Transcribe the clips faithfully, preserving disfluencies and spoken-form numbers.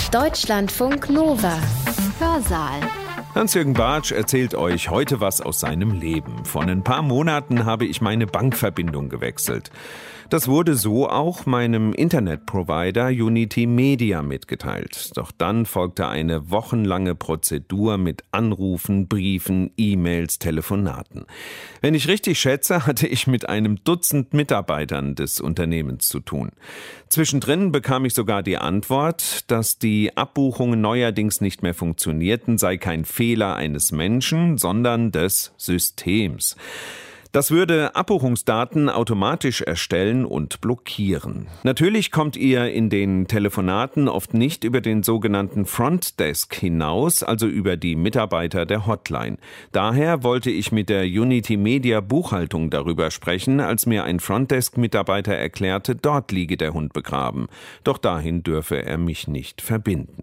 Deutschlandfunk Nova. Hörsaal. Hans-Jürgen Bartsch erzählt euch heute was aus seinem Leben. Vor ein paar Monaten habe ich meine Bankverbindung gewechselt. Das wurde so auch meinem Internetprovider Unity Media mitgeteilt. Doch dann folgte eine wochenlange Prozedur mit Anrufen, Briefen, E-Mails, Telefonaten. Wenn ich richtig schätze, hatte ich mit einem Dutzend Mitarbeitern des Unternehmens zu tun. Zwischendrin bekam ich sogar die Antwort, dass die Abbuchungen neuerdings nicht mehr funktionierten, sei kein Fehler eines Menschen, sondern des Systems. Das würde Abbuchungsdaten automatisch erstellen und blockieren. Natürlich kommt ihr in den Telefonaten oft nicht über den sogenannten Frontdesk hinaus, also über die Mitarbeiter der Hotline. Daher wollte ich mit der Unity Media Buchhaltung darüber sprechen, als mir ein Frontdesk-Mitarbeiter erklärte, dort liege der Hund begraben. Doch dahin dürfe er mich nicht verbinden.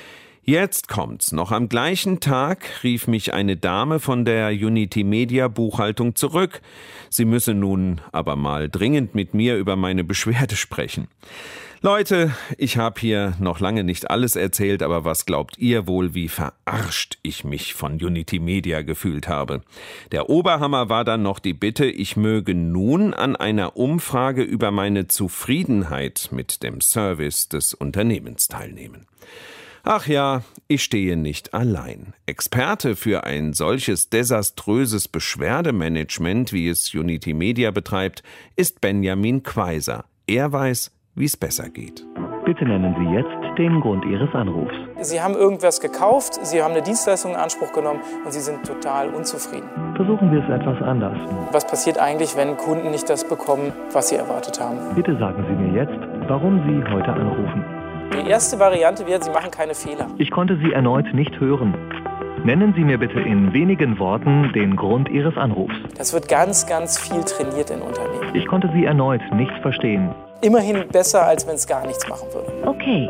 Jetzt kommt's. Noch am gleichen Tag rief mich eine Dame von der Unity Media Buchhaltung zurück. Sie müsse nun aber mal dringend mit mir über meine Beschwerde sprechen. Leute, ich habe hier noch lange nicht alles erzählt, aber was glaubt ihr wohl, wie verarscht ich mich von Unity Media gefühlt habe? Der Oberhammer war dann noch die Bitte, ich möge nun an einer Umfrage über meine Zufriedenheit mit dem Service des Unternehmens teilnehmen. Ach ja, ich stehe nicht allein. Experte für ein solches desaströses Beschwerdemanagement, wie es Unity Media betreibt, ist Benjamin Quaiser. Er weiß, wie es besser geht. Bitte nennen Sie jetzt den Grund Ihres Anrufs. Sie haben irgendwas gekauft, Sie haben eine Dienstleistung in Anspruch genommen und Sie sind total unzufrieden. Versuchen wir es etwas anders. Was passiert eigentlich, wenn Kunden nicht das bekommen, was sie erwartet haben? Bitte sagen Sie mir jetzt, warum Sie heute anrufen. Die erste Variante wäre, Sie machen keine Fehler. Ich konnte Sie erneut nicht hören. Nennen Sie mir bitte in wenigen Worten den Grund Ihres Anrufs. Das wird ganz, ganz viel trainiert in Unternehmen. Ich konnte Sie erneut nicht verstehen. Immerhin besser, als wenn es gar nichts machen würde. Okay.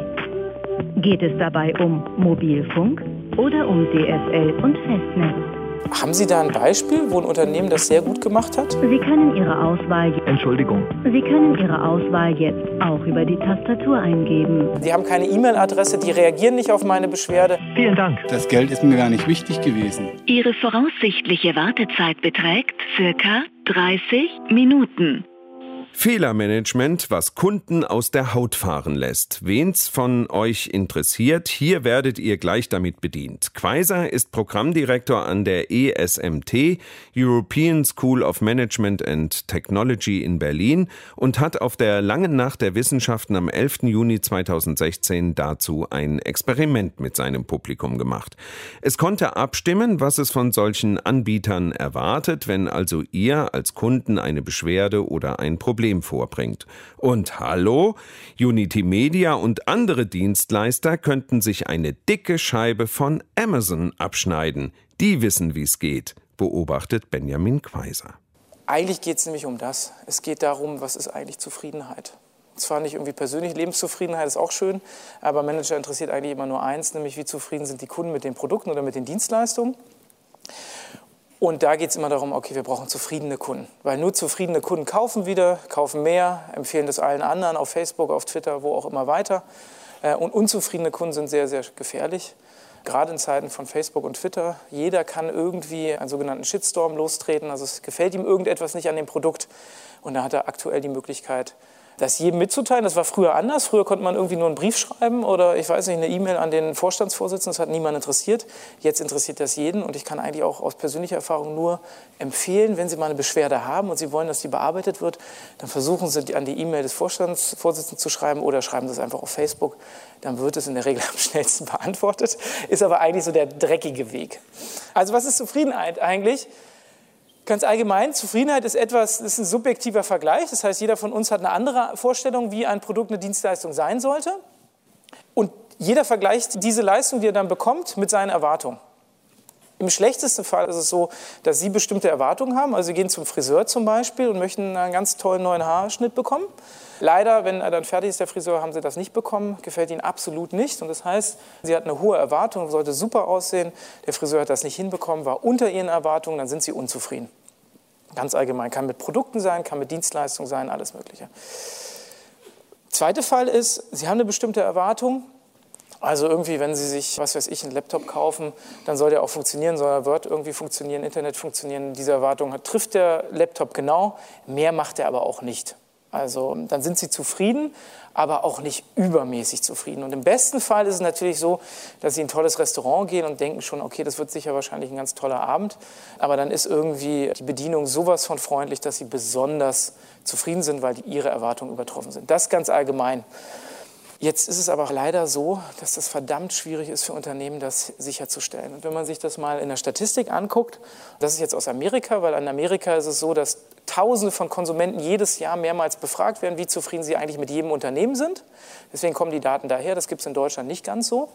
Geht es dabei um Mobilfunk oder um D S L und Festnetz? Haben Sie da ein Beispiel, wo ein Unternehmen das sehr gut gemacht hat? Sie können Ihre Auswahl... Entschuldigung. Sie können Ihre Auswahl jetzt auch über die Tastatur eingeben. Die haben keine E-Mail-Adresse, die reagieren nicht auf meine Beschwerde. Vielen Dank. Das Geld ist mir gar nicht wichtig gewesen. Ihre voraussichtliche Wartezeit beträgt circa dreißig Minuten. Fehlermanagement, was Kunden aus der Haut fahren lässt. Wen's von euch interessiert, hier werdet ihr gleich damit bedient. Quaiser ist Programmdirektor an der E S M T, European School of Management and Technology in Berlin, und hat auf der Langen Nacht der Wissenschaften am elften Juni zweitausendsechzehn dazu ein Experiment mit seinem Publikum gemacht. Es konnte abstimmen, was es von solchen Anbietern erwartet, wenn also ihr als Kunden eine Beschwerde oder ein Problem vorbringt. Und hallo, Unity Media und andere Dienstleister könnten sich eine dicke Scheibe von Amazon abschneiden. Die wissen, wie es geht, beobachtet Benjamin Quaiser. Eigentlich geht es nämlich um das. Es geht darum, was ist eigentlich Zufriedenheit. Zwar nicht irgendwie persönliche Lebenszufriedenheit, ist auch schön, aber Manager interessiert eigentlich immer nur eins, nämlich wie zufrieden sind die Kunden mit den Produkten oder mit den Dienstleistungen. Und da geht es immer darum, okay, wir brauchen zufriedene Kunden. Weil nur zufriedene Kunden kaufen wieder, kaufen mehr, empfehlen das allen anderen auf Facebook, auf Twitter, wo auch immer weiter. Und unzufriedene Kunden sind sehr, sehr gefährlich. Gerade in Zeiten von Facebook und Twitter. Jeder kann irgendwie einen sogenannten Shitstorm lostreten. Also es gefällt ihm irgendetwas nicht an dem Produkt. Und da hat er aktuell die Möglichkeit, das jedem mitzuteilen. Das war früher anders. Früher konnte man irgendwie nur einen Brief schreiben oder, ich weiß nicht, eine E-Mail an den Vorstandsvorsitzenden. Das hat niemand interessiert. Jetzt interessiert das jeden. Und ich kann eigentlich auch aus persönlicher Erfahrung nur empfehlen, wenn Sie mal eine Beschwerde haben und Sie wollen, dass die bearbeitet wird, dann versuchen Sie, an die E-Mail des Vorstandsvorsitzenden zu schreiben oder schreiben Sie es einfach auf Facebook. Dann wird es in der Regel am schnellsten beantwortet. Ist aber eigentlich so der dreckige Weg. Also was ist Zufriedenheit eigentlich? Ganz allgemein, Zufriedenheit ist etwas, das ist ein subjektiver Vergleich. Das heißt, jeder von uns hat eine andere Vorstellung, wie ein Produkt, eine Dienstleistung sein sollte. Und jeder vergleicht diese Leistung, die er dann bekommt, mit seinen Erwartungen. Im schlechtesten Fall ist es so, dass Sie bestimmte Erwartungen haben. Also Sie gehen zum Friseur zum Beispiel und möchten einen ganz tollen neuen Haarschnitt bekommen. Leider, wenn er dann fertig ist, der Friseur, haben Sie das nicht bekommen. Gefällt Ihnen absolut nicht. Und das heißt, Sie hatten eine hohe Erwartung, sollte super aussehen. Der Friseur hat das nicht hinbekommen, war unter Ihren Erwartungen, dann sind Sie unzufrieden. Ganz allgemein. Kann mit Produkten sein, kann mit Dienstleistungen sein, alles Mögliche. Zweiter Fall ist, Sie haben eine bestimmte Erwartung, Also irgendwie, wenn Sie sich, was weiß ich, einen Laptop kaufen, dann soll der auch funktionieren, soll der Word irgendwie funktionieren, Internet funktionieren. Diese Erwartung hat, trifft der Laptop genau, mehr macht er aber auch nicht. Also dann sind Sie zufrieden, aber auch nicht übermäßig zufrieden. Und im besten Fall ist es natürlich so, dass Sie in ein tolles Restaurant gehen und denken schon, okay, das wird sicher wahrscheinlich ein ganz toller Abend. Aber dann ist irgendwie die Bedienung sowas von freundlich, dass Sie besonders zufrieden sind, weil die Ihre Erwartungen übertroffen sind. Das ganz allgemein. Jetzt ist es aber leider so, dass das verdammt schwierig ist für Unternehmen, das sicherzustellen. Und wenn man sich das mal in der Statistik anguckt, das ist jetzt aus Amerika, weil in Amerika ist es so, dass Tausende von Konsumenten jedes Jahr mehrmals befragt werden, wie zufrieden sie eigentlich mit jedem Unternehmen sind. Deswegen kommen die Daten daher, das gibt es in Deutschland nicht ganz so.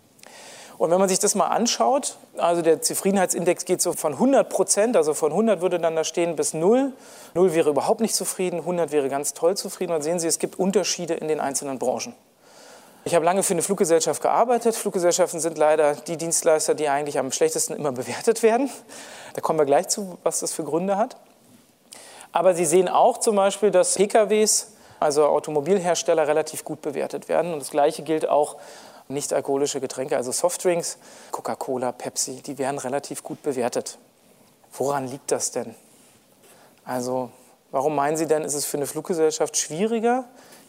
Und wenn man sich das mal anschaut, also der Zufriedenheitsindex geht so von hundert Prozent, also von hundert würde dann da stehen bis null. null wäre überhaupt nicht zufrieden, hundert wäre ganz toll zufrieden. Und dann sehen Sie, es gibt Unterschiede in den einzelnen Branchen. Ich habe lange für eine Fluggesellschaft gearbeitet. Fluggesellschaften sind leider die Dienstleister, die eigentlich am schlechtesten immer bewertet werden. Da kommen wir gleich zu, was das für Gründe hat. Aber Sie sehen auch zum Beispiel, dass P K Ws, also Automobilhersteller, relativ gut bewertet werden. Und das Gleiche gilt auch nicht-alkoholische Getränke, also Softdrinks, Coca-Cola, Pepsi, die werden relativ gut bewertet. Woran liegt das denn? Also, warum meinen Sie denn, ist es für eine Fluggesellschaft schwieriger?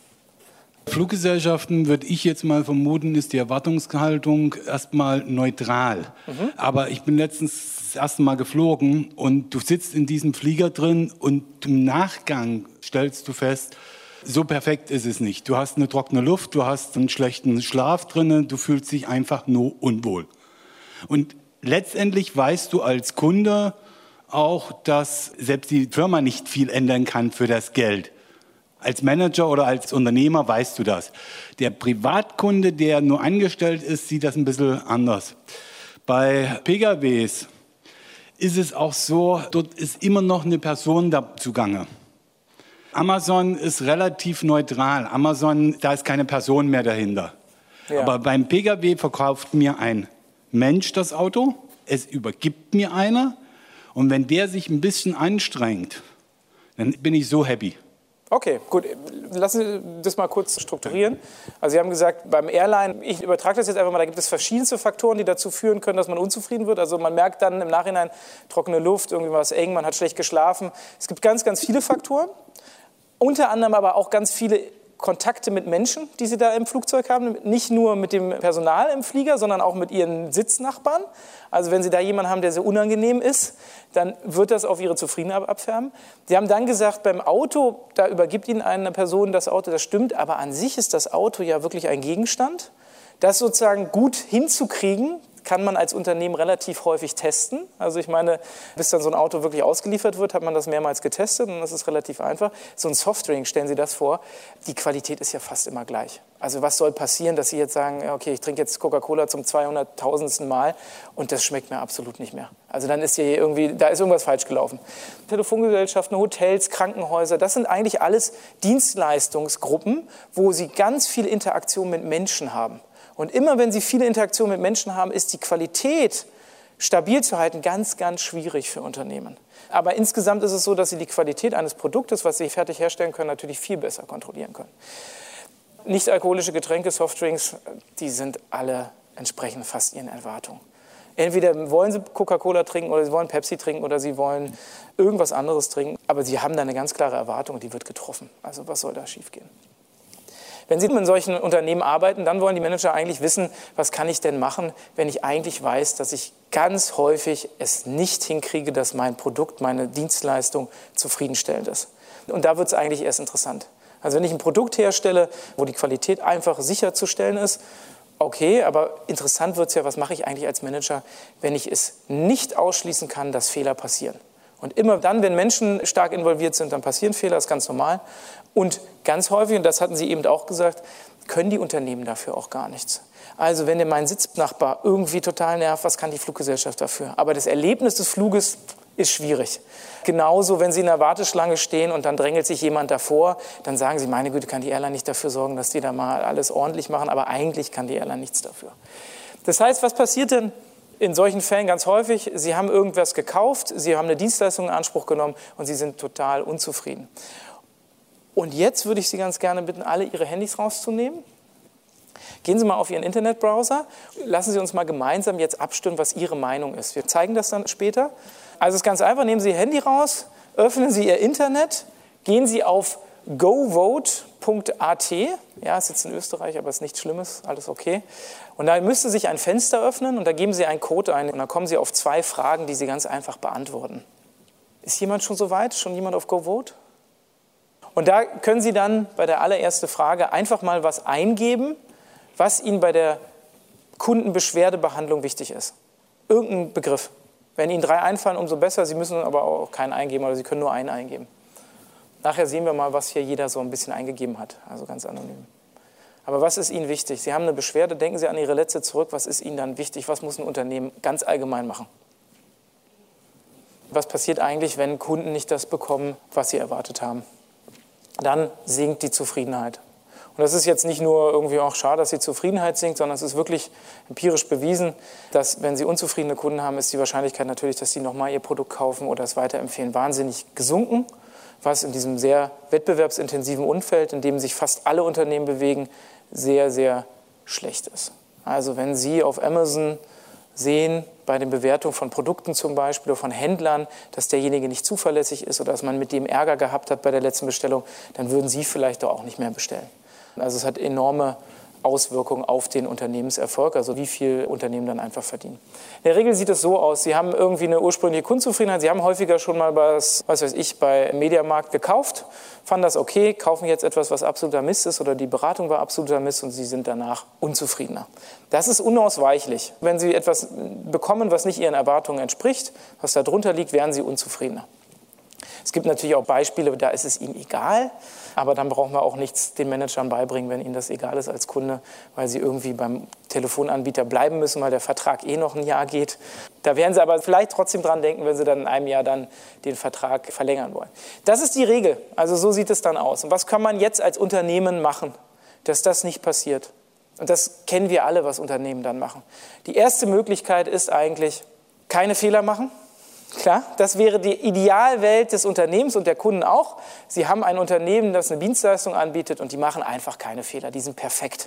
Fluggesellschaften, würde ich jetzt mal vermuten, ist die Erwartungshaltung erstmal neutral. Mhm. Aber ich bin letztens das erste Mal geflogen und du sitzt in diesem Flieger drin und im Nachgang stellst du fest, so perfekt ist es nicht. Du hast eine trockene Luft, du hast einen schlechten Schlaf drin, du fühlst dich einfach nur unwohl. Und letztendlich weißt du als Kunde auch, dass selbst die Firma nicht viel ändern kann für das Geld. Als Manager oder als Unternehmer weißt du das. Der Privatkunde, der nur angestellt ist, sieht das ein bisschen anders. Bei P K Ws ist es auch so, dort ist immer noch eine Person da zugange. Amazon ist relativ neutral. Amazon, da ist keine Person mehr dahinter. Ja. Aber beim P K W verkauft mir ein Mensch das Auto, es übergibt mir einer und wenn der sich ein bisschen anstrengt, dann bin ich so happy. Okay, gut. Lassen Sie das mal kurz strukturieren. Also Sie haben gesagt, beim Airline, ich übertrage das jetzt einfach mal, da gibt es verschiedenste Faktoren, die dazu führen können, dass man unzufrieden wird. Also man merkt dann im Nachhinein trockene Luft, irgendwie was eng, man hat schlecht geschlafen. Es gibt ganz, ganz viele Faktoren. Unter anderem aber auch ganz viele Kontakte mit Menschen, die Sie da im Flugzeug haben. Nicht nur mit dem Personal im Flieger, sondern auch mit Ihren Sitznachbarn. Also wenn Sie da jemanden haben, der sehr unangenehm ist, dann wird das auf Ihre Zufriedenheit abfärben. Sie haben dann gesagt, beim Auto, da übergibt Ihnen eine Person das Auto, das stimmt, aber an sich ist das Auto ja wirklich ein Gegenstand. Das sozusagen gut hinzukriegen, kann man als Unternehmen relativ häufig testen. Also ich meine, bis dann so ein Auto wirklich ausgeliefert wird, hat man das mehrmals getestet und das ist relativ einfach. So ein Softdrink, stellen Sie das vor, die Qualität ist ja fast immer gleich. Also was soll passieren, dass Sie jetzt sagen, okay, ich trinke jetzt Coca-Cola zum zweihunderttausendsten Mal und das schmeckt mir absolut nicht mehr. Also dann ist hier irgendwie, da ist irgendwas falsch gelaufen. Telefongesellschaften, Hotels, Krankenhäuser, das sind eigentlich alles Dienstleistungsgruppen, wo Sie ganz viel Interaktion mit Menschen haben. Und immer wenn Sie viele Interaktionen mit Menschen haben, ist die Qualität stabil zu halten ganz, ganz schwierig für Unternehmen. Aber insgesamt ist es so, dass Sie die Qualität eines Produktes, was Sie fertig herstellen können, natürlich viel besser kontrollieren können. Nicht-alkoholische Getränke, Softdrinks, die sind alle entsprechend fast Ihren Erwartungen. Entweder wollen Sie Coca-Cola trinken oder Sie wollen Pepsi trinken oder Sie wollen irgendwas anderes trinken. Aber Sie haben da eine ganz klare Erwartung und die wird getroffen. Also was soll da schiefgehen? Wenn Sie in solchen Unternehmen arbeiten, dann wollen die Manager eigentlich wissen, was kann ich denn machen, wenn ich eigentlich weiß, dass ich ganz häufig es nicht hinkriege, dass mein Produkt, meine Dienstleistung zufriedenstellend ist. Und da wird es eigentlich erst interessant. Also wenn ich ein Produkt herstelle, wo die Qualität einfach sicherzustellen ist, okay, aber interessant wird es ja, was mache ich eigentlich als Manager, wenn ich es nicht ausschließen kann, dass Fehler passieren. Und immer dann, wenn Menschen stark involviert sind, dann passieren Fehler, das ist ganz normal. Und ganz häufig, und das hatten Sie eben auch gesagt, können die Unternehmen dafür auch gar nichts. Also wenn dir mein Sitznachbar irgendwie total nervt, was kann die Fluggesellschaft dafür? Aber das Erlebnis des Fluges ist schwierig. Genauso, wenn Sie in der Warteschlange stehen und dann drängelt sich jemand davor, dann sagen Sie, meine Güte, kann die Airline nicht dafür sorgen, dass die da mal alles ordentlich machen, aber eigentlich kann die Airline nichts dafür. Das heißt, was passiert denn in solchen Fällen ganz häufig? Sie haben irgendwas gekauft, Sie haben eine Dienstleistung in Anspruch genommen und Sie sind total unzufrieden. Und jetzt würde ich Sie ganz gerne bitten, alle Ihre Handys rauszunehmen. Gehen Sie mal auf Ihren Internetbrowser, lassen Sie uns mal gemeinsam jetzt abstimmen, was Ihre Meinung ist. Wir zeigen das dann später. Also es ist ganz einfach, nehmen Sie Ihr Handy raus, öffnen Sie Ihr Internet, gehen Sie auf go vote punkt a t, ja, ist jetzt in Österreich, aber ist nichts Schlimmes, alles okay. Und da müsste sich ein Fenster öffnen und da geben Sie einen Code ein und dann kommen Sie auf zwei Fragen, die Sie ganz einfach beantworten. Ist jemand schon so weit? Schon jemand auf GoVote? Und da können Sie dann bei der allerersten Frage einfach mal was eingeben, was Ihnen bei der Kundenbeschwerdebehandlung wichtig ist. Irgendein Begriff. Wenn Ihnen drei einfallen, umso besser. Sie müssen aber auch keinen eingeben oder Sie können nur einen eingeben. Nachher sehen wir mal, was hier jeder so ein bisschen eingegeben hat, also ganz anonym. Aber was ist Ihnen wichtig? Sie haben eine Beschwerde, denken Sie an Ihre letzte zurück. Was ist Ihnen dann wichtig? Was muss ein Unternehmen ganz allgemein machen? Was passiert eigentlich, wenn Kunden nicht das bekommen, was sie erwartet haben? Dann sinkt die Zufriedenheit. Und das ist jetzt nicht nur irgendwie auch schade, dass die Zufriedenheit sinkt, sondern es ist wirklich empirisch bewiesen, dass wenn Sie unzufriedene Kunden haben, ist die Wahrscheinlichkeit natürlich, dass Sie nochmal Ihr Produkt kaufen oder es weiterempfehlen, wahnsinnig gesunken. Was in diesem sehr wettbewerbsintensiven Umfeld, in dem sich fast alle Unternehmen bewegen, sehr, sehr schlecht ist. Also wenn Sie auf Amazon sehen, bei den Bewertungen von Produkten zum Beispiel oder von Händlern, dass derjenige nicht zuverlässig ist oder dass man mit dem Ärger gehabt hat bei der letzten Bestellung, dann würden Sie vielleicht auch nicht mehr bestellen. Also es hat enorme Auswirkungen auf den Unternehmenserfolg, also wie viel Unternehmen dann einfach verdienen. In der Regel sieht es so aus, Sie haben irgendwie eine ursprüngliche Kundenzufriedenheit, Sie haben häufiger schon mal was, was weiß ich, bei Mediamarkt gekauft, fanden das okay, kaufen jetzt etwas, was absoluter Mist ist oder die Beratung war absoluter Mist und Sie sind danach unzufriedener. Das ist unausweichlich. Wenn Sie etwas bekommen, was nicht Ihren Erwartungen entspricht, was da drunter liegt, werden Sie unzufriedener. Es gibt natürlich auch Beispiele, da ist es Ihnen egal, aber dann brauchen wir auch nichts den Managern beibringen, wenn Ihnen das egal ist als Kunde, weil Sie irgendwie beim Telefonanbieter bleiben müssen, weil der Vertrag eh noch ein Jahr geht. Da werden Sie aber vielleicht trotzdem dran denken, wenn Sie dann in einem Jahr dann den Vertrag verlängern wollen. Das ist die Regel, also so sieht es dann aus. Und was kann man jetzt als Unternehmen machen, dass das nicht passiert? Und das kennen wir alle, was Unternehmen dann machen. Die erste Möglichkeit ist eigentlich, keine Fehler machen. Klar, das wäre die Idealwelt des Unternehmens und der Kunden auch. Sie haben ein Unternehmen, das eine Dienstleistung anbietet und die machen einfach keine Fehler, die sind perfekt.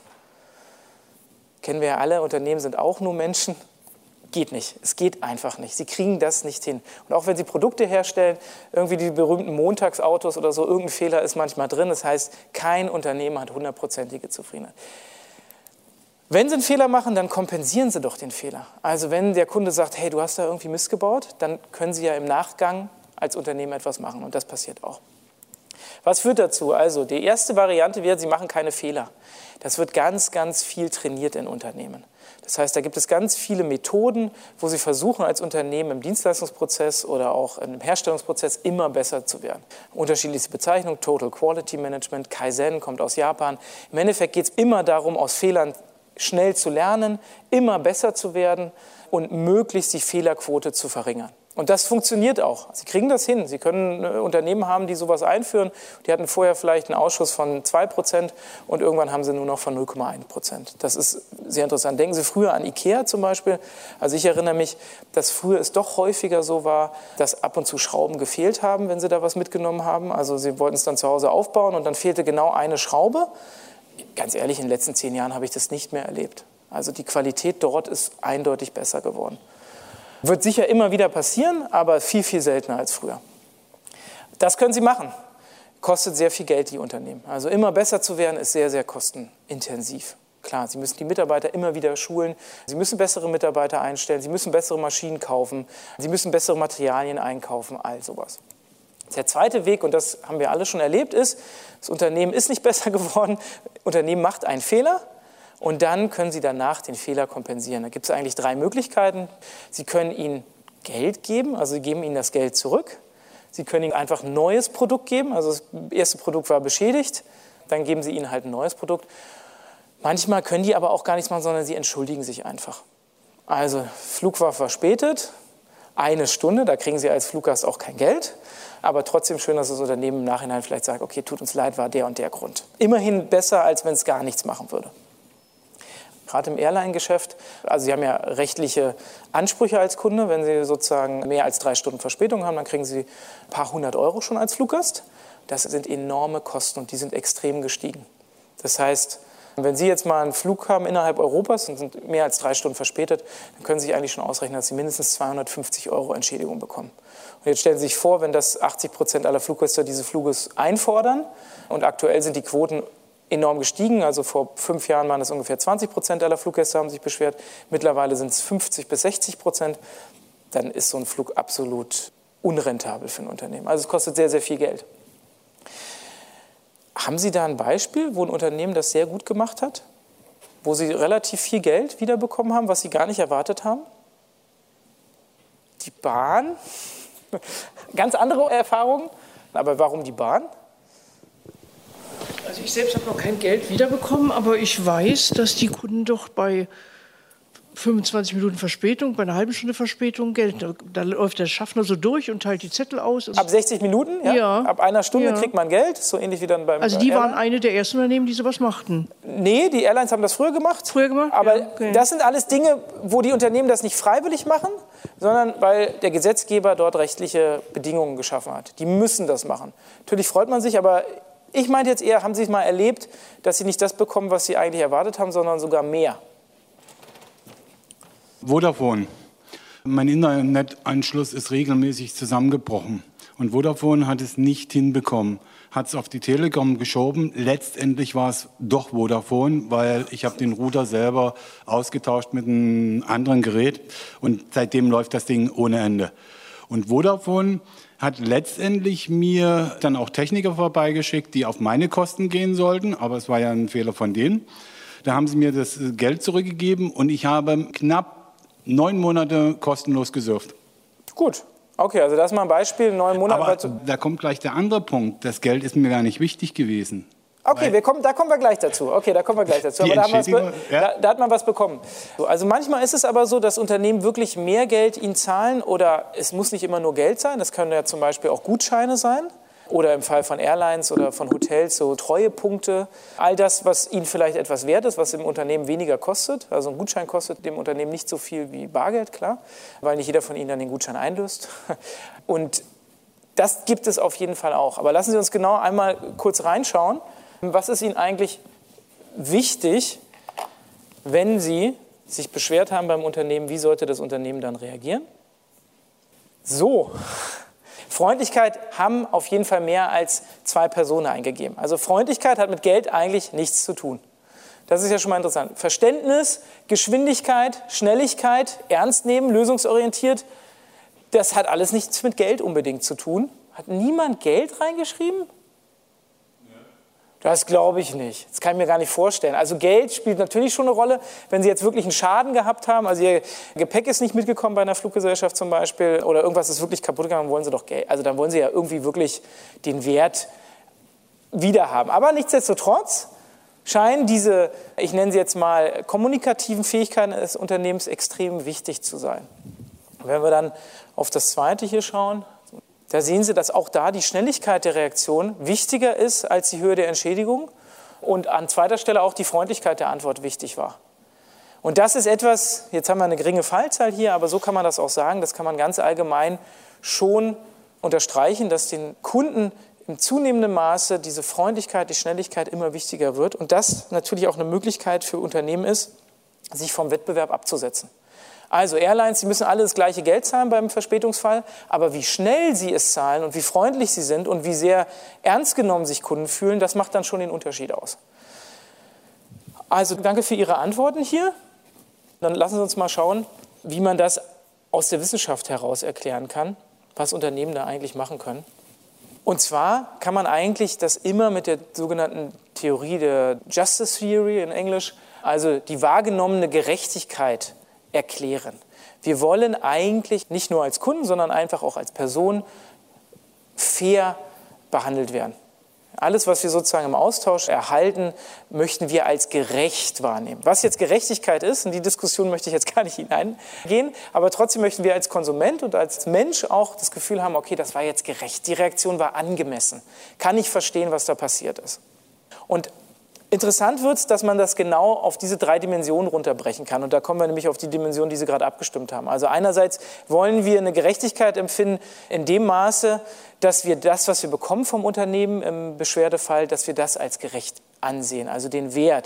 Kennen wir ja alle, Unternehmen sind auch nur Menschen. Geht nicht, es geht einfach nicht. Sie kriegen das nicht hin. Und auch wenn Sie Produkte herstellen, irgendwie die berühmten Montagsautos oder so, irgendein Fehler ist manchmal drin. Das heißt, kein Unternehmen hat hundertprozentige Zufriedenheit. Wenn Sie einen Fehler machen, dann kompensieren Sie doch den Fehler. Also wenn der Kunde sagt, hey, du hast da irgendwie Mist gebaut, dann können Sie ja im Nachgang als Unternehmen etwas machen und das passiert auch. Was führt dazu? Also die erste Variante wäre, Sie machen keine Fehler. Das wird ganz, ganz viel trainiert in Unternehmen. Das heißt, da gibt es ganz viele Methoden, wo Sie versuchen, als Unternehmen im Dienstleistungsprozess oder auch im Herstellungsprozess immer besser zu werden. Unterschiedlichste Bezeichnungen, Total Quality Management, Kaizen, kommt aus Japan. Im Endeffekt geht es immer darum, aus Fehlern schnell zu lernen, immer besser zu werden und möglichst die Fehlerquote zu verringern. Und das funktioniert auch. Sie kriegen das hin. Sie können Unternehmen haben, die sowas einführen. Die hatten vorher vielleicht einen Ausschuss von zwei Prozent und irgendwann haben sie nur noch von null Komma eins Prozent. Das ist sehr interessant. Denken Sie früher an Ikea zum Beispiel. Also ich erinnere mich, dass früher es doch häufiger so war, dass ab und zu Schrauben gefehlt haben, wenn Sie da was mitgenommen haben. Also Sie wollten es dann zu Hause aufbauen und dann fehlte genau eine Schraube. Ganz ehrlich, in den letzten zehn Jahren habe ich das nicht mehr erlebt. Also die Qualität dort ist eindeutig besser geworden. Wird sicher immer wieder passieren, aber viel, viel seltener als früher. Das können Sie machen. Kostet sehr viel Geld, die Unternehmen. Also immer besser zu werden, ist sehr, sehr kostenintensiv. Klar, Sie müssen die Mitarbeiter immer wieder schulen. Sie müssen bessere Mitarbeiter einstellen. Sie müssen bessere Maschinen kaufen. Sie müssen bessere Materialien einkaufen, all sowas. Der zweite Weg, und das haben wir alle schon erlebt, ist, das Unternehmen ist nicht besser geworden, das Unternehmen macht einen Fehler und dann können Sie danach den Fehler kompensieren. Da gibt es eigentlich drei Möglichkeiten. Sie können Ihnen Geld geben, also Sie geben Ihnen das Geld zurück. Sie können Ihnen einfach ein neues Produkt geben, also das erste Produkt war beschädigt, dann geben Sie Ihnen halt ein neues Produkt. Manchmal können die aber auch gar nichts machen, sondern sie entschuldigen sich einfach. Also Flug war verspätet, eine Stunde, da kriegen Sie als Fluggast auch kein Geld. Aber trotzdem schön, dass das Unternehmen im Nachhinein vielleicht sagt, okay, tut uns leid, war der und der Grund. Immerhin besser, als wenn es gar nichts machen würde. Gerade im Airline-Geschäft, also Sie haben ja rechtliche Ansprüche als Kunde. Wenn Sie sozusagen mehr als drei Stunden Verspätung haben, dann kriegen Sie ein paar hundert Euro schon als Fluggast. Das sind enorme Kosten und die sind extrem gestiegen. Das heißt, Und wenn Sie jetzt mal einen Flug haben innerhalb Europas und sind mehr als drei Stunden verspätet, dann können Sie sich eigentlich schon ausrechnen, dass Sie mindestens zweihundertfünfzig Euro Entschädigung bekommen. Und jetzt stellen Sie sich vor, wenn das achtzig Prozent aller Fluggäste diese Fluges einfordern und aktuell sind die Quoten enorm gestiegen, also vor fünf Jahren waren es ungefähr zwanzig Prozent aller Fluggäste haben sich beschwert, mittlerweile sind es fünfzig bis sechzig Prozent, dann ist so ein Flug absolut unrentabel für ein Unternehmen. Also es kostet sehr, sehr viel Geld. Haben Sie da ein Beispiel, wo ein Unternehmen das sehr gut gemacht hat? Wo Sie relativ viel Geld wiederbekommen haben, was Sie gar nicht erwartet haben? Die Bahn? Ganz andere Erfahrungen. Aber warum die Bahn? Also ich selbst habe noch kein Geld wiederbekommen, aber ich weiß, dass die Kunden doch bei fünfundzwanzig Minuten Verspätung, bei einer halben Stunde Verspätung Geld. Da, da läuft der Schaffner so durch und teilt die Zettel aus. Ab sechzig Minuten? Ja. Ja. Ab einer Stunde Ja. kriegt man Geld, so ähnlich wie dann beim Also die Airline. waren eine der ersten Unternehmen, die sowas machten. Nee, die Airlines haben das früher gemacht. Früher gemacht? Aber Ja, okay. das sind alles Dinge, wo die Unternehmen das nicht freiwillig machen, sondern weil der Gesetzgeber dort rechtliche Bedingungen geschaffen hat. Die müssen das machen. Natürlich freut man sich, aber ich meinte jetzt eher, haben Sie es mal erlebt, dass Sie nicht das bekommen, was Sie eigentlich erwartet haben, sondern sogar mehr? Vodafone. Mein Internetanschluss ist regelmäßig zusammengebrochen. Und Vodafone hat es nicht hinbekommen. Hat es auf die Telekom geschoben. Letztendlich war es doch Vodafone, weil ich habe den Router selber ausgetauscht mit einem anderen Gerät. Und seitdem läuft das Ding ohne Ende. Und Vodafone hat letztendlich mir dann auch Techniker vorbeigeschickt, die auf meine Kosten gehen sollten. Aber es war ja ein Fehler von denen. Da haben sie mir das Geld zurückgegeben und ich habe knapp neun Monate kostenlos gesurft. Gut. Okay, also das ist mal ein Beispiel, neun Monate. Aber da kommt gleich der andere Punkt. Das Geld ist mir gar nicht wichtig gewesen. Okay, wir kommen, da kommen wir gleich dazu. Okay, da kommen wir gleich dazu. Aber da, haben wir was be- ja. da, da hat man was bekommen. Also manchmal ist es aber so, dass Unternehmen wirklich mehr Geld ihnen zahlen oder es muss nicht immer nur Geld sein. Das können ja zum Beispiel auch Gutscheine sein. Oder im Fall von Airlines oder von Hotels so Treuepunkte. All das, was ihnen vielleicht etwas wert ist, was im Unternehmen weniger kostet. Also ein Gutschein kostet dem Unternehmen nicht so viel wie Bargeld, klar, weil nicht jeder von ihnen dann den Gutschein einlöst. Und das gibt es auf jeden Fall auch. Aber lassen Sie uns genau einmal kurz reinschauen. Was ist Ihnen eigentlich wichtig, wenn Sie sich beschwert haben beim Unternehmen? Wie sollte das Unternehmen dann reagieren? So. Freundlichkeit haben auf jeden Fall mehr als zwei Personen eingegeben. Also Freundlichkeit hat mit Geld eigentlich nichts zu tun. Das ist ja schon mal interessant. Verständnis, Geschwindigkeit, Schnelligkeit, ernst nehmen, lösungsorientiert, das hat alles nichts mit Geld unbedingt zu tun. Hat niemand Geld reingeschrieben? Das glaube ich nicht. Das kann ich mir gar nicht vorstellen. Also Geld spielt natürlich schon eine Rolle, wenn Sie jetzt wirklich einen Schaden gehabt haben. Also Ihr Gepäck ist nicht mitgekommen bei einer Fluggesellschaft zum Beispiel oder irgendwas ist wirklich kaputt gegangen, dann wollen Sie doch Geld. Also dann wollen Sie ja irgendwie wirklich den Wert wiederhaben. Aber nichtsdestotrotz scheinen diese, ich nenne sie jetzt mal, kommunikativen Fähigkeiten des Unternehmens extrem wichtig zu sein. Wenn wir dann auf das Zweite hier schauen, da sehen Sie, dass auch da die Schnelligkeit der Reaktion wichtiger ist als die Höhe der Entschädigung und an zweiter Stelle auch die Freundlichkeit der Antwort wichtig war. Und das ist etwas, jetzt haben wir eine geringe Fallzahl hier, aber so kann man das auch sagen, das kann man ganz allgemein schon unterstreichen, dass den Kunden im zunehmenden Maße diese Freundlichkeit, die Schnelligkeit immer wichtiger wird und das natürlich auch eine Möglichkeit für Unternehmen ist, sich vom Wettbewerb abzusetzen. Also Airlines, die müssen alle das gleiche Geld zahlen beim Verspätungsfall, aber wie schnell sie es zahlen und wie freundlich sie sind und wie sehr ernst genommen sich Kunden fühlen, das macht dann schon den Unterschied aus. Also danke für Ihre Antworten hier. Dann lassen Sie uns mal schauen, wie man das aus der Wissenschaft heraus erklären kann, was Unternehmen da eigentlich machen können. Und zwar kann man eigentlich das immer mit der sogenannten Theorie der Justice Theory in Englisch, also die wahrgenommene Gerechtigkeit, erklären. Wir wollen eigentlich nicht nur als Kunden, sondern einfach auch als Person fair behandelt werden. Alles, was wir sozusagen im Austausch erhalten, möchten wir als gerecht wahrnehmen. Was jetzt Gerechtigkeit ist, in die Diskussion möchte ich jetzt gar nicht hineingehen, aber trotzdem möchten wir als Konsument und als Mensch auch das Gefühl haben, okay, das war jetzt gerecht, die Reaktion war angemessen, kann ich verstehen, was da passiert ist. Und interessant wird es, dass man das genau auf diese drei Dimensionen runterbrechen kann. Und da kommen wir nämlich auf die Dimension, die Sie gerade abgestimmt haben. Also einerseits wollen wir eine Gerechtigkeit empfinden in dem Maße, dass wir das, was wir bekommen vom Unternehmen im Beschwerdefall, dass wir das als gerecht ansehen. Also den Wert,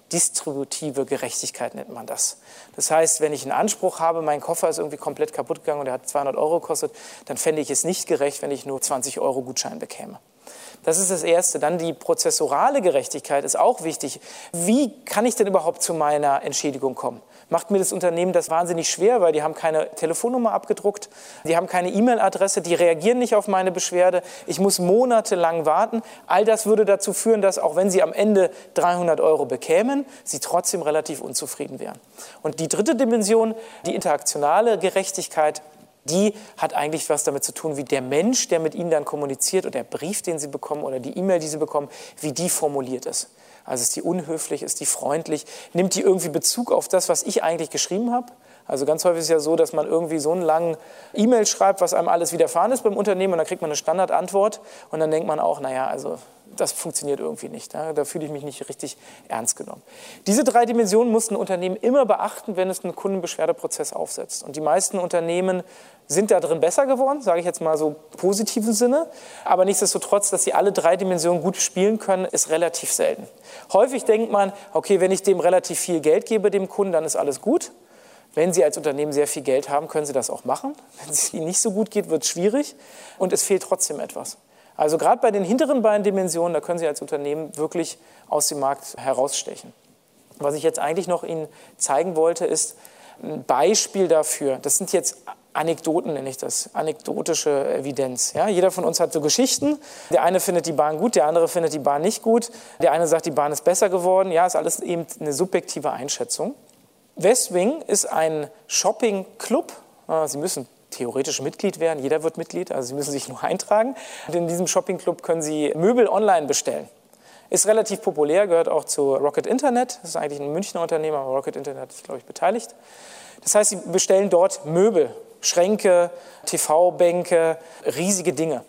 distributive Gerechtigkeit nennt man das. Das heißt, wenn ich einen Anspruch habe, mein Koffer ist irgendwie komplett kaputt gegangen und der hat zweihundert Euro gekostet, dann fände ich es nicht gerecht, wenn ich nur zwanzig Euro Gutschein bekäme. Das ist das Erste. Dann die prozessorale Gerechtigkeit ist auch wichtig. Wie kann ich denn überhaupt zu meiner Entschädigung kommen? Macht mir das Unternehmen das wahnsinnig schwer, weil die haben keine Telefonnummer abgedruckt, die haben keine E-Mail-Adresse, die reagieren nicht auf meine Beschwerde, ich muss monatelang warten. All das würde dazu führen, dass auch wenn sie am Ende dreihundert Euro bekämen, sie trotzdem relativ unzufrieden wären. Und die dritte Dimension, die interaktionale Gerechtigkeit, die hat eigentlich was damit zu tun, wie der Mensch, der mit Ihnen dann kommuniziert, oder der Brief, den Sie bekommen, oder die E-Mail, die Sie bekommen, wie die formuliert ist. Also ist die unhöflich, ist die freundlich, nimmt die irgendwie Bezug auf das, was ich eigentlich geschrieben habe? Also ganz häufig ist es ja so, dass man irgendwie so einen langen E-Mail schreibt, was einem alles widerfahren ist beim Unternehmen, und dann kriegt man eine Standardantwort und dann denkt man auch, naja, also das funktioniert irgendwie nicht. Ja? Da fühle ich mich nicht richtig ernst genommen. Diese drei Dimensionen muss ein Unternehmen immer beachten, wenn es einen Kundenbeschwerdeprozess aufsetzt. Und die meisten Unternehmen sind da drin besser geworden, sage ich jetzt mal so im positiven Sinne. Aber nichtsdestotrotz, dass sie alle drei Dimensionen gut spielen können, ist relativ selten. Häufig denkt man, okay, wenn ich dem relativ viel Geld gebe, dem Kunden, dann ist alles gut. Wenn Sie als Unternehmen sehr viel Geld haben, können Sie das auch machen. Wenn es Ihnen nicht so gut geht, wird es schwierig und es fehlt trotzdem etwas. Also gerade bei den hinteren beiden Dimensionen, da können Sie als Unternehmen wirklich aus dem Markt herausstechen. Was ich jetzt eigentlich noch Ihnen zeigen wollte, ist ein Beispiel dafür. Das sind jetzt Anekdoten, nenne ich das, anekdotische Evidenz. Ja, jeder von uns hat so Geschichten. Der eine findet die Bahn gut, der andere findet die Bahn nicht gut. Der eine sagt, die Bahn ist besser geworden. Ja, ist alles eben eine subjektive Einschätzung. Westwing ist ein Shopping-Club. Sie müssen theoretisch Mitglied werden. Jeder wird Mitglied, also Sie müssen sich nur eintragen. Und in diesem Shopping-Club können Sie Möbel online bestellen. Ist relativ populär, gehört auch zu Rocket Internet. Das ist eigentlich ein Münchner Unternehmen, aber Rocket Internet ist, glaube ich, beteiligt. Das heißt, Sie bestellen dort Möbel, Schränke, T V-Bänke, riesige Dinge.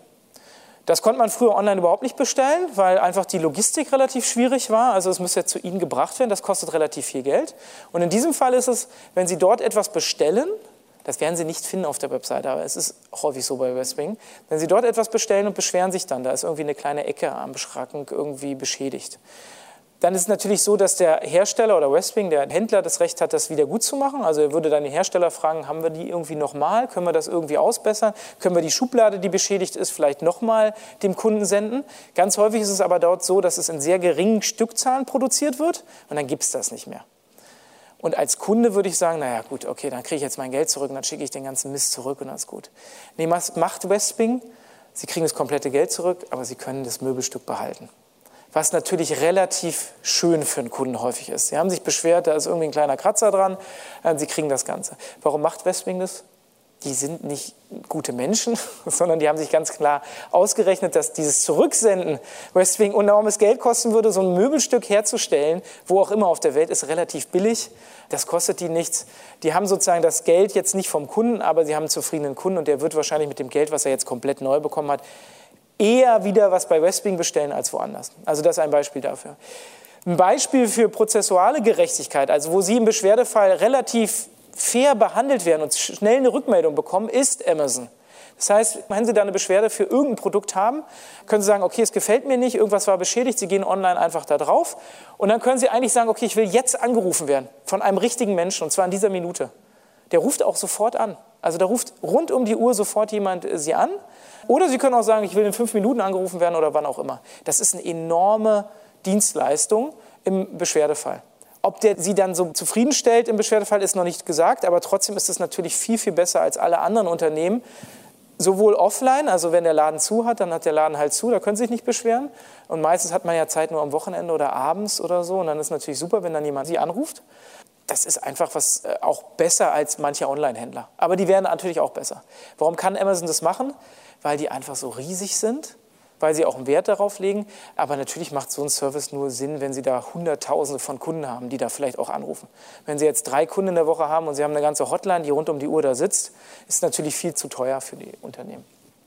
Das konnte man früher online überhaupt nicht bestellen, weil einfach die Logistik relativ schwierig war. Also es muss ja zu Ihnen gebracht werden, das kostet relativ viel Geld. Und in diesem Fall ist es, wenn Sie dort etwas bestellen, das werden Sie nicht finden auf der Webseite, aber es ist häufig so bei Westwing, wenn Sie dort etwas bestellen und beschweren sich dann, da ist irgendwie eine kleine Ecke am Schrank irgendwie beschädigt. Dann ist es natürlich so, dass der Hersteller oder Westwing, der Händler, das Recht hat, das wieder gut zu machen. Also er würde dann den Hersteller fragen, haben wir die irgendwie nochmal? Können wir das irgendwie ausbessern? Können wir die Schublade, die beschädigt ist, vielleicht nochmal dem Kunden senden? Ganz häufig ist es aber dort so, dass es in sehr geringen Stückzahlen produziert wird und dann gibt es das nicht mehr. Und als Kunde würde ich sagen, naja gut, okay, dann kriege ich jetzt mein Geld zurück und dann schicke ich den ganzen Mist zurück und dann ist gut. Nee, was macht Westwing? Sie kriegen das komplette Geld zurück, aber Sie können das Möbelstück behalten. Was natürlich relativ schön für einen Kunden häufig ist. Sie haben sich beschwert, da ist irgendwie ein kleiner Kratzer dran, Sie kriegen das Ganze. Warum macht Westwing das? Die sind nicht gute Menschen, sondern die haben sich ganz klar ausgerechnet, dass dieses Zurücksenden Westwing enormes Geld kosten würde. So ein Möbelstück herzustellen, wo auch immer auf der Welt, ist relativ billig. Das kostet die nichts. Die haben sozusagen das Geld jetzt nicht vom Kunden, aber sie haben einen zufriedenen Kunden und der wird wahrscheinlich mit dem Geld, was er jetzt komplett neu bekommen hat, eher wieder was bei Westwing bestellen als woanders. Also das ist ein Beispiel dafür. Ein Beispiel für prozessuale Gerechtigkeit, also wo Sie im Beschwerdefall relativ fair behandelt werden und schnell eine Rückmeldung bekommen, ist Amazon. Das heißt, wenn Sie da eine Beschwerde für irgendein Produkt haben, können Sie sagen, okay, es gefällt mir nicht, irgendwas war beschädigt, Sie gehen online einfach da drauf und dann können Sie eigentlich sagen, okay, ich will jetzt angerufen werden von einem richtigen Menschen und zwar in dieser Minute. Der ruft auch sofort an. Also da ruft rund um die Uhr sofort jemand Sie an. Oder Sie können auch sagen, ich will in fünf Minuten angerufen werden oder wann auch immer. Das ist eine enorme Dienstleistung im Beschwerdefall. Ob der Sie dann so zufriedenstellt im Beschwerdefall, ist noch nicht gesagt, aber trotzdem ist es natürlich viel, viel besser als alle anderen Unternehmen. Sowohl offline, also wenn der Laden zu hat, dann hat der Laden halt zu, da können Sie sich nicht beschweren. Und meistens hat man ja Zeit nur am Wochenende oder abends oder so. Und dann ist es natürlich super, wenn dann jemand Sie anruft. Das ist einfach was auch besser als manche Online-Händler. Aber die werden natürlich auch besser. Warum kann Amazon das machen? Weil die einfach so riesig sind, weil sie auch einen Wert darauf legen. Aber natürlich macht so ein Service nur Sinn, wenn Sie da Hunderttausende von Kunden haben, die da vielleicht auch anrufen. Wenn Sie jetzt drei Kunden in der Woche haben und Sie haben eine ganze Hotline, die rund um die Uhr da sitzt, ist natürlich viel zu teuer für die Unternehmen.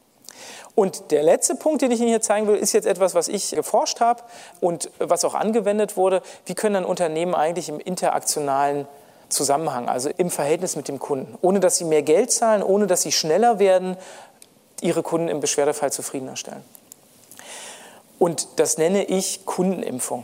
Und der letzte Punkt, den ich Ihnen hier zeigen will, ist jetzt etwas, was ich geforscht habe und was auch angewendet wurde. Wie können dann Unternehmen eigentlich im interaktionalen Zusammenhang, also im Verhältnis mit dem Kunden, ohne dass sie mehr Geld zahlen, ohne dass sie schneller werden, ihre Kunden im Beschwerdefall zufriedener stellen? Und das nenne ich Kundenimpfung.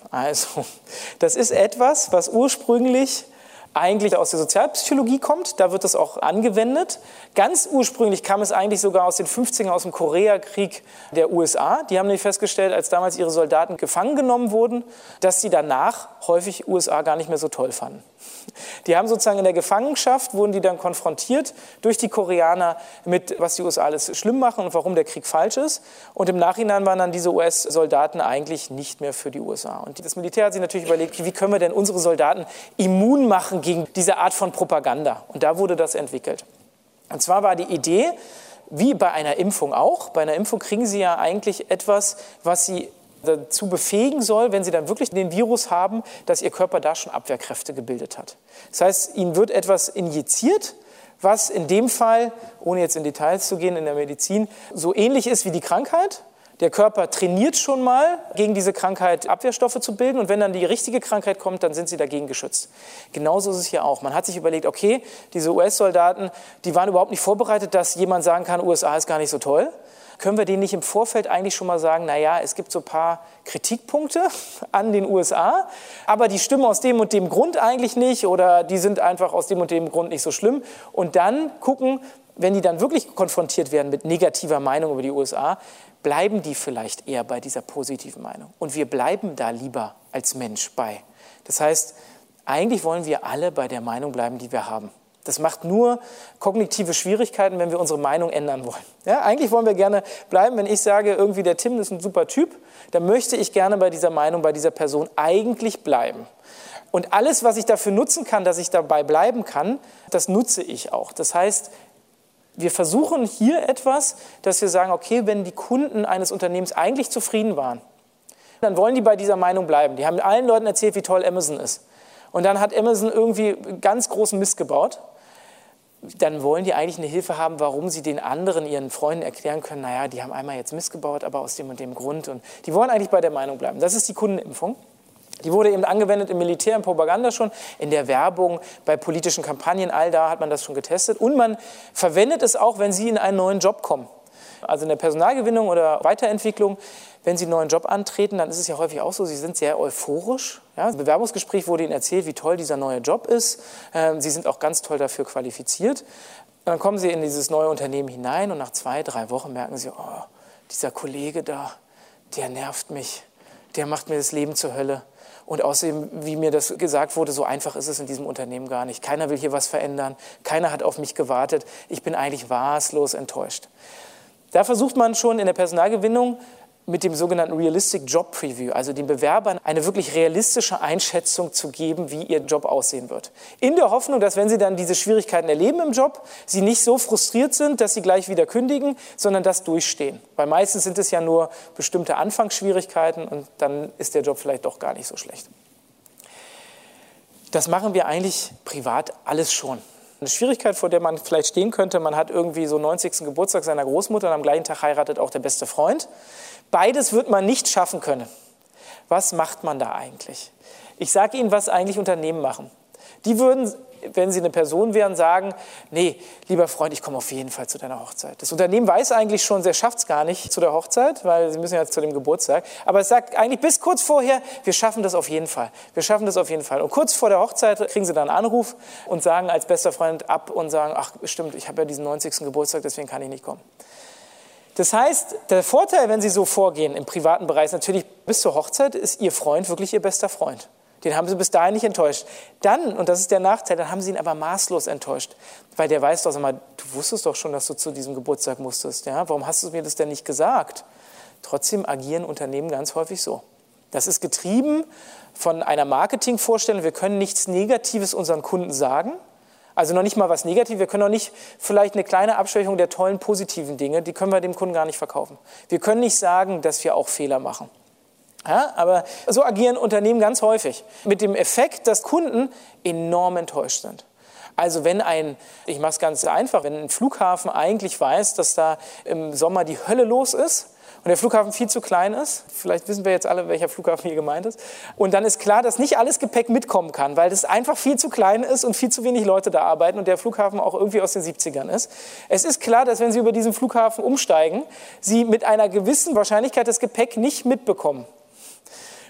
Also, das ist etwas, was ursprünglich eigentlich aus der Sozialpsychologie kommt, da wird das auch angewendet. Ganz ursprünglich kam es eigentlich sogar aus den fünfzigern, aus dem Koreakrieg der U S A. Die haben nämlich festgestellt, als damals ihre Soldaten gefangen genommen wurden, dass sie danach häufig U S A gar nicht mehr so toll fanden. Die haben sozusagen in der Gefangenschaft, wurden die dann konfrontiert durch die Koreaner mit, was die U S A alles schlimm machen und warum der Krieg falsch ist. Und im Nachhinein waren dann diese U S-Soldaten eigentlich nicht mehr für die U S A. Und das Militär hat sich natürlich überlegt, wie können wir denn unsere Soldaten immun machen gegen diese Art von Propaganda. Und da wurde das entwickelt. Und zwar war die Idee, wie bei einer Impfung auch, bei einer Impfung kriegen Sie ja eigentlich etwas, was Sie dazu befähigen soll, wenn Sie dann wirklich den Virus haben, dass Ihr Körper da schon Abwehrkräfte gebildet hat. Das heißt, Ihnen wird etwas injiziert, was in dem Fall, ohne jetzt in Details zu gehen in der Medizin, so ähnlich ist wie die Krankheit. Der Körper trainiert schon mal, gegen diese Krankheit Abwehrstoffe zu bilden. Und wenn dann die richtige Krankheit kommt, dann sind sie dagegen geschützt. Genauso ist es hier auch. Man hat sich überlegt, okay, diese U S-Soldaten, die waren überhaupt nicht vorbereitet, dass jemand sagen kann, U S A ist gar nicht so toll. Können wir denen nicht im Vorfeld eigentlich schon mal sagen, naja, es gibt so ein paar Kritikpunkte an den U S A, aber die stimmen aus dem und dem Grund eigentlich nicht oder die sind einfach aus dem und dem Grund nicht so schlimm. Und dann gucken, wenn die dann wirklich konfrontiert werden mit negativer Meinung über die U S A, bleiben die vielleicht eher bei dieser positiven Meinung. Und wir bleiben da lieber als Mensch bei. Das heißt, eigentlich wollen wir alle bei der Meinung bleiben, die wir haben. Das macht nur kognitive Schwierigkeiten, wenn wir unsere Meinung ändern wollen. Ja, eigentlich wollen wir gerne bleiben, wenn ich sage, irgendwie der Tim ist ein super Typ, dann möchte ich gerne bei dieser Meinung, bei dieser Person eigentlich bleiben. Und alles, was ich dafür nutzen kann, dass ich dabei bleiben kann, das nutze ich auch. Das heißt, wir versuchen hier etwas, dass wir sagen, okay, wenn die Kunden eines Unternehmens eigentlich zufrieden waren, dann wollen die bei dieser Meinung bleiben. Die haben allen Leuten erzählt, wie toll Amazon ist. Und dann hat Amazon irgendwie ganz großen Mist gebaut. Dann wollen die eigentlich eine Hilfe haben, warum sie den anderen, ihren Freunden erklären können, naja, die haben einmal jetzt Mist gebaut, aber aus dem und dem Grund. Und die wollen eigentlich bei der Meinung bleiben. Das ist die Kundenimpfung. Die wurde eben angewendet im Militär, in Propaganda schon, in der Werbung, bei politischen Kampagnen, all da hat man das schon getestet. Und man verwendet es auch, wenn Sie in einen neuen Job kommen. Also in der Personalgewinnung oder Weiterentwicklung, wenn Sie einen neuen Job antreten, dann ist es ja häufig auch so, Sie sind sehr euphorisch. Ja, im Bewerbungsgespräch wurde Ihnen erzählt, wie toll dieser neue Job ist. Sie sind auch ganz toll dafür qualifiziert. Und dann kommen Sie in dieses neue Unternehmen hinein und nach zwei, drei Wochen merken Sie, oh, dieser Kollege da, der nervt mich, der macht mir das Leben zur Hölle. Und außerdem, wie mir das gesagt wurde, so einfach ist es in diesem Unternehmen gar nicht. Keiner will hier was verändern, keiner hat auf mich gewartet. Ich bin eigentlich maßlos enttäuscht. Da versucht man schon in der Personalgewinnung mit dem sogenannten Realistic Job Preview, also den Bewerbern eine wirklich realistische Einschätzung zu geben, wie ihr Job aussehen wird. In der Hoffnung, dass wenn sie dann diese Schwierigkeiten erleben im Job, sie nicht so frustriert sind, dass sie gleich wieder kündigen, sondern das durchstehen. Weil meistens sind es ja nur bestimmte Anfangsschwierigkeiten und dann ist der Job vielleicht doch gar nicht so schlecht. Das machen wir eigentlich privat alles schon. Eine Schwierigkeit, vor der man vielleicht stehen könnte, man hat irgendwie so neunzigsten Geburtstag seiner Großmutter und am gleichen Tag heiratet auch der beste Freund. Beides wird man nicht schaffen können. Was macht man da eigentlich? Ich sage Ihnen, was eigentlich Unternehmen machen. Die würden, wenn sie eine Person wären, sagen, nee, lieber Freund, ich komme auf jeden Fall zu deiner Hochzeit. Das Unternehmen weiß eigentlich schon, sie schafft es gar nicht zu der Hochzeit, weil sie müssen ja zu dem Geburtstag. Aber es sagt eigentlich bis kurz vorher, wir schaffen das auf jeden Fall. Wir schaffen das auf jeden Fall. Und kurz vor der Hochzeit kriegen sie dann einen Anruf und sagen als bester Freund ab und sagen, ach stimmt, ich habe ja diesen neunzigsten Geburtstag, deswegen kann ich nicht kommen. Das heißt, der Vorteil, wenn Sie so vorgehen im privaten Bereich, ist natürlich, bis zur Hochzeit ist Ihr Freund wirklich Ihr bester Freund. Den haben Sie bis dahin nicht enttäuscht. Dann, und das ist der Nachteil, dann haben Sie ihn aber maßlos enttäuscht. Weil der weiß doch, sag mal, du wusstest doch schon, dass du zu diesem Geburtstag musstest. Ja? Warum hast du mir das denn nicht gesagt? Trotzdem agieren Unternehmen ganz häufig so. Das ist getrieben von einer Marketingvorstellung. Wir können nichts Negatives unseren Kunden sagen. Also noch nicht mal was Negatives. Wir können auch nicht vielleicht eine kleine Abschwächung der tollen positiven Dinge, die können wir dem Kunden gar nicht verkaufen. Wir können nicht sagen, dass wir auch Fehler machen. Ja, aber so agieren Unternehmen ganz häufig. Mit dem Effekt, dass Kunden enorm enttäuscht sind. Also wenn ein, ich mache es ganz einfach, wenn ein Flughafen eigentlich weiß, dass da im Sommer die Hölle los ist, und der Flughafen viel zu klein ist, vielleicht wissen wir jetzt alle, welcher Flughafen hier gemeint ist, und dann ist klar, dass nicht alles Gepäck mitkommen kann, weil das einfach viel zu klein ist und viel zu wenig Leute da arbeiten und der Flughafen auch irgendwie aus den siebzigern ist. Es ist klar, dass wenn Sie über diesen Flughafen umsteigen, Sie mit einer gewissen Wahrscheinlichkeit das Gepäck nicht mitbekommen.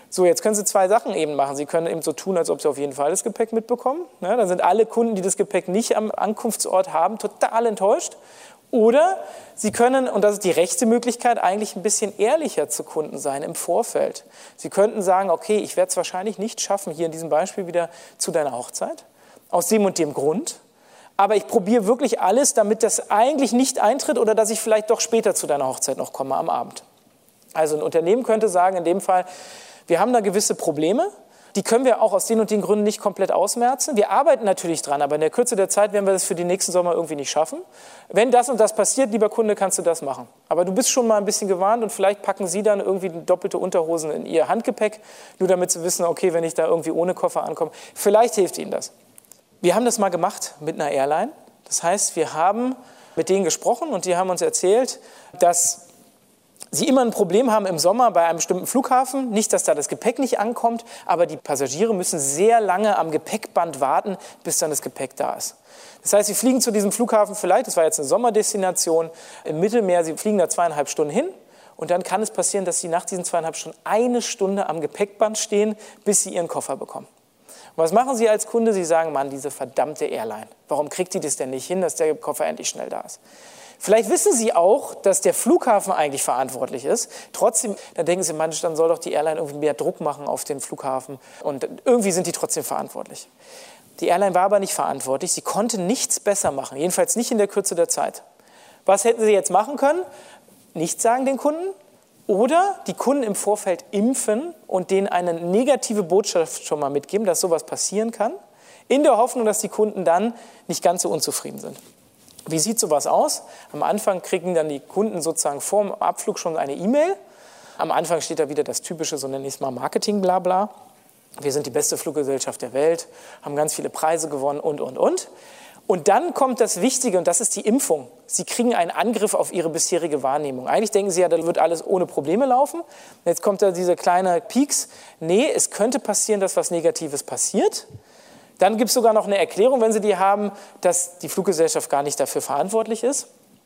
So, jetzt können Sie zwei Sachen eben machen. Sie können eben so tun, als ob Sie auf jeden Fall das Gepäck mitbekommen. Ja, dann sind alle Kunden, die das Gepäck nicht am Ankunftsort haben, total enttäuscht. Oder Sie können, und das ist die rechte Möglichkeit, eigentlich ein bisschen ehrlicher zu Kunden sein im Vorfeld. Sie könnten sagen, okay, ich werde es wahrscheinlich nicht schaffen, hier in diesem Beispiel wieder zu deiner Hochzeit, aus dem und dem Grund. Aber ich probiere wirklich alles, damit das eigentlich nicht eintritt oder dass ich vielleicht doch später zu deiner Hochzeit noch komme am Abend. Also ein Unternehmen könnte sagen, in dem Fall, wir haben da gewisse Probleme, die können wir auch aus den und den Gründen nicht komplett ausmerzen. Wir arbeiten natürlich dran, aber in der Kürze der Zeit werden wir das für den nächsten Sommer irgendwie nicht schaffen. Wenn das und das passiert, lieber Kunde, kannst du das machen. Aber du bist schon mal ein bisschen gewarnt und vielleicht packen Sie dann irgendwie doppelte Unterhosen in Ihr Handgepäck, nur damit Sie wissen, okay, wenn ich da irgendwie ohne Koffer ankomme, vielleicht hilft Ihnen das. Wir haben das mal gemacht mit einer Airline. Das heißt, wir haben mit denen gesprochen und die haben uns erzählt, dass sie immer ein Problem haben im Sommer bei einem bestimmten Flughafen. Nicht, dass da das Gepäck nicht ankommt, aber die Passagiere müssen sehr lange am Gepäckband warten, bis dann das Gepäck da ist. Das heißt, sie fliegen zu diesem Flughafen vielleicht, das war jetzt eine Sommerdestination im Mittelmeer, sie fliegen da zweieinhalb Stunden hin und dann kann es passieren, dass sie nach diesen zweieinhalb Stunden eine Stunde am Gepäckband stehen, bis sie ihren Koffer bekommen. Und was machen Sie als Kunde? Sie sagen, Mann, diese verdammte Airline, warum kriegt die das denn nicht hin, dass der Koffer endlich schnell da ist? Vielleicht wissen Sie auch, dass der Flughafen eigentlich verantwortlich ist. Trotzdem, dann denken Sie, Mensch, dann soll doch die Airline irgendwie mehr Druck machen auf den Flughafen. Und irgendwie sind die trotzdem verantwortlich. Die Airline war aber nicht verantwortlich. Sie konnte nichts besser machen, jedenfalls nicht in der Kürze der Zeit. Was hätten Sie jetzt machen können? Nichts sagen den Kunden oder die Kunden im Vorfeld impfen und denen eine negative Botschaft schon mal mitgeben, dass sowas passieren kann, in der Hoffnung, dass die Kunden dann nicht ganz so unzufrieden sind. Wie sieht sowas aus? Am Anfang kriegen dann die Kunden sozusagen vor dem Abflug schon eine E-Mail. Am Anfang steht da wieder das typische, so nenne ich es mal, Marketing-Blabla. Wir sind die beste Fluggesellschaft der Welt, haben ganz viele Preise gewonnen und, und, und. Und dann kommt das Wichtige, und das ist die Impfung. Sie kriegen einen Angriff auf Ihre bisherige Wahrnehmung. Eigentlich denken Sie ja, da wird alles ohne Probleme laufen. Jetzt kommt da dieser kleine Pieks. Nee, es könnte passieren, dass was Negatives passiert. Dann gibt es sogar noch eine Erklärung, wenn Sie die haben, dass die Fluggesellschaft gar nicht dafür verantwortlich ist.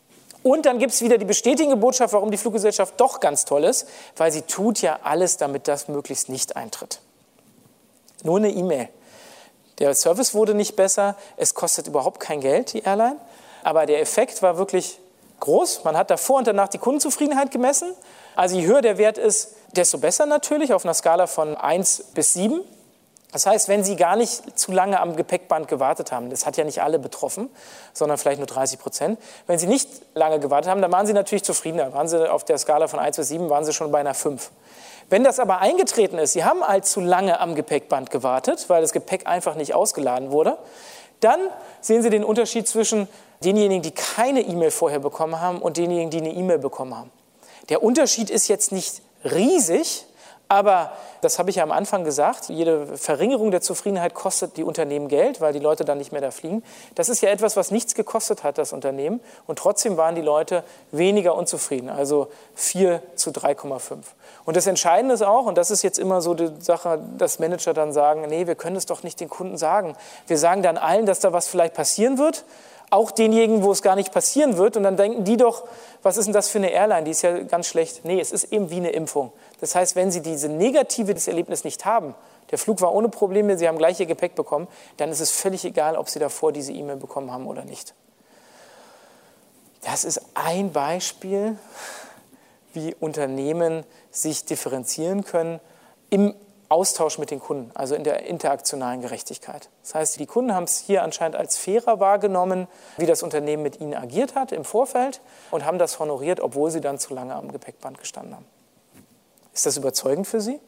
Und dann gibt es wieder die bestätigende Botschaft, warum die Fluggesellschaft doch ganz toll ist, weil sie tut ja alles, damit das möglichst nicht eintritt. Nur eine E-Mail. Der Service wurde nicht besser, es kostet überhaupt kein Geld, die Airline, aber der Effekt war wirklich groß. Man hat davor und danach die Kundenzufriedenheit gemessen. Also je höher der Wert ist, desto besser natürlich, auf einer Skala von eins bis sieben. Das heißt, wenn Sie gar nicht zu lange am Gepäckband gewartet haben, das hat ja nicht alle betroffen, sondern vielleicht nur dreißig Prozent. Wenn Sie nicht lange gewartet haben, dann waren Sie natürlich zufriedener. Waren Sie auf der Skala von eins bis sieben, waren Sie schon bei einer fünf. Wenn das aber eingetreten ist, Sie haben allzu lange am Gepäckband gewartet, weil das Gepäck einfach nicht ausgeladen wurde, dann sehen Sie den Unterschied zwischen denjenigen, die keine E-Mail vorher bekommen haben und denjenigen, die eine E-Mail bekommen haben. Der Unterschied ist jetzt nicht riesig, aber das habe ich ja am Anfang gesagt, jede Verringerung der Zufriedenheit kostet die Unternehmen Geld, weil die Leute dann nicht mehr da fliegen. Das ist ja etwas, was nichts gekostet hat, das Unternehmen. Und trotzdem waren die Leute weniger unzufrieden, also vier zu drei Komma fünf. Und das Entscheidende ist auch, und das ist jetzt immer so die Sache, dass Manager dann sagen, nee, wir können es doch nicht den Kunden sagen. Wir sagen dann allen, dass da was vielleicht passieren wird, auch denjenigen, wo es gar nicht passieren wird. Und dann denken die doch, was ist denn das für eine Airline, die ist ja ganz schlecht. Nee, es ist eben wie eine Impfung. Das heißt, wenn Sie diese negative Erlebnis nicht haben, der Flug war ohne Probleme, Sie haben gleich Ihr Gepäck bekommen, dann ist es völlig egal, ob Sie davor diese E-Mail bekommen haben oder nicht. Das ist ein Beispiel, wie Unternehmen sich differenzieren können im Austausch mit den Kunden, also in der interaktionalen Gerechtigkeit. Das heißt, die Kunden haben es hier anscheinend als fairer wahrgenommen, wie das Unternehmen mit ihnen agiert hat im Vorfeld und haben das honoriert, obwohl sie dann zu lange am Gepäckband gestanden haben. Ist das überzeugend für Sie?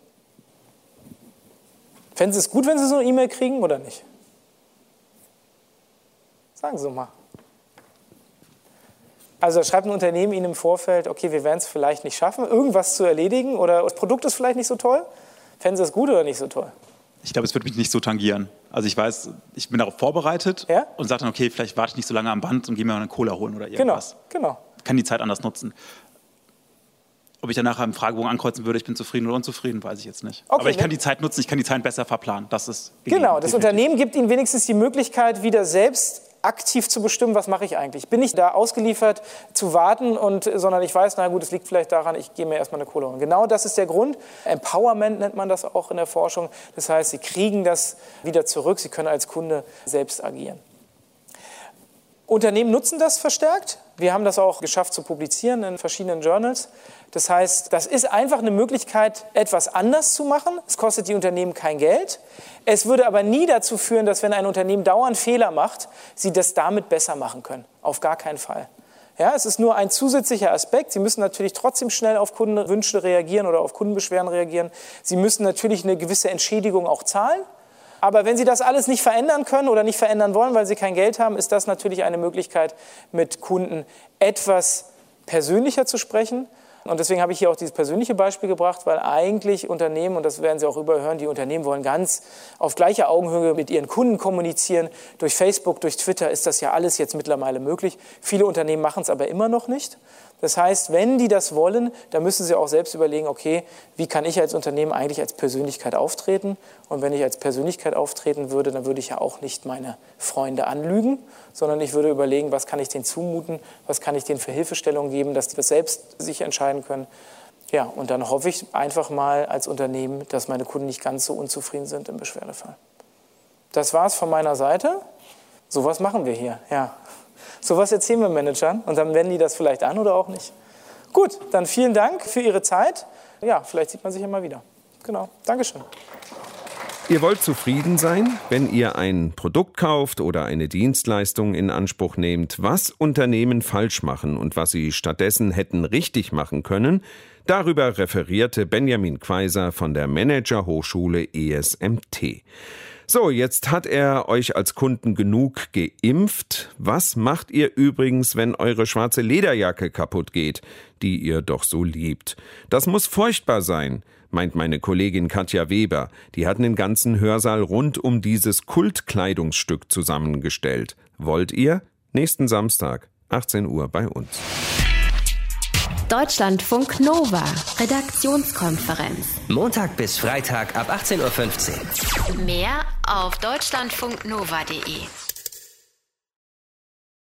Fänden Sie es gut, wenn Sie so eine E-Mail kriegen oder nicht? Sagen Sie mal. Also schreibt ein Unternehmen Ihnen im Vorfeld, okay, wir werden es vielleicht nicht schaffen, irgendwas zu erledigen oder das Produkt ist vielleicht nicht so toll. Fänden Sie das gut oder nicht so toll? Ich glaube, es wird mich nicht so tangieren. Also ich weiß, ich bin darauf vorbereitet ja? und sage dann, okay, vielleicht warte ich nicht so lange am Band und gehe mir mal eine Cola holen oder irgendwas. Genau, genau. Ich kann die Zeit anders nutzen. Ob ich dann nachher im Fragebogen ankreuzen würde, ich bin zufrieden oder unzufrieden, weiß ich jetzt nicht. Okay, aber ich kann die Zeit nutzen, ich kann die Zeit besser verplanen. Das ist genau, das definitiv. Unternehmen gibt Ihnen wenigstens die Möglichkeit, wieder selbst aktiv zu bestimmen, was mache ich eigentlich. Bin ich da ausgeliefert zu warten, und, sondern ich weiß, na gut, es liegt vielleicht daran, ich gehe mir erstmal eine Kohle holen. Genau das ist der Grund. Empowerment nennt man das auch in der Forschung. Das heißt, Sie kriegen das wieder zurück, Sie können als Kunde selbst agieren. Unternehmen nutzen das verstärkt. Wir haben das auch geschafft zu publizieren in verschiedenen Journals. Das heißt, das ist einfach eine Möglichkeit, etwas anders zu machen. Es kostet die Unternehmen kein Geld. Es würde aber nie dazu führen, dass wenn ein Unternehmen dauernd Fehler macht, sie das damit besser machen können. Auf gar keinen Fall. Ja, es ist nur ein zusätzlicher Aspekt. Sie müssen natürlich trotzdem schnell auf Kundenwünsche reagieren oder auf Kundenbeschwerden reagieren. Sie müssen natürlich eine gewisse Entschädigung auch zahlen. Aber wenn Sie das alles nicht verändern können oder nicht verändern wollen, weil Sie kein Geld haben, ist das natürlich eine Möglichkeit, mit Kunden etwas persönlicher zu sprechen. Und deswegen habe ich hier auch dieses persönliche Beispiel gebracht, weil eigentlich Unternehmen, und das werden Sie auch überhören, die Unternehmen wollen ganz auf gleicher Augenhöhe mit ihren Kunden kommunizieren. Durch Facebook, durch Twitter ist das ja alles jetzt mittlerweile möglich. Viele Unternehmen machen es aber immer noch nicht. Das heißt, wenn die das wollen, dann müssen sie auch selbst überlegen, okay, wie kann ich als Unternehmen eigentlich als Persönlichkeit auftreten? Und wenn ich als Persönlichkeit auftreten würde, dann würde ich ja auch nicht meine Freunde anlügen, sondern ich würde überlegen, was kann ich denen zumuten, was kann ich denen für Hilfestellungen geben, dass die das selbst sich entscheiden können. Ja, und dann hoffe ich einfach mal als Unternehmen, dass meine Kunden nicht ganz so unzufrieden sind im Beschwerdefall. Das war's von meiner Seite. Sowas machen wir hier, ja. Sowas erzählen wir Managern und dann wenden die das vielleicht an oder auch nicht. Gut, dann vielen Dank für Ihre Zeit. Ja, vielleicht sieht man sich ja mal wieder. Genau, Dankeschön. Ihr wollt zufrieden sein, wenn ihr ein Produkt kauft oder eine Dienstleistung in Anspruch nehmt, was Unternehmen falsch machen und was sie stattdessen hätten richtig machen können? Darüber referierte Benjamin Quaiser von der Managerhochschule E S M T. So, jetzt hat er euch als Kunden genug geimpft. Was macht ihr übrigens, wenn eure schwarze Lederjacke kaputt geht, die ihr doch so liebt? Das muss furchtbar sein, meint meine Kollegin Katja Weber. Die hat einen ganzen Hörsaal rund um dieses Kultkleidungsstück zusammengestellt. Wollt ihr? Nächsten Samstag, achtzehn Uhr bei uns. Deutschlandfunk Nova, Redaktionskonferenz. Montag bis Freitag ab achtzehn Uhr fünfzehn. Mehr auf deutschlandfunknova punkt de.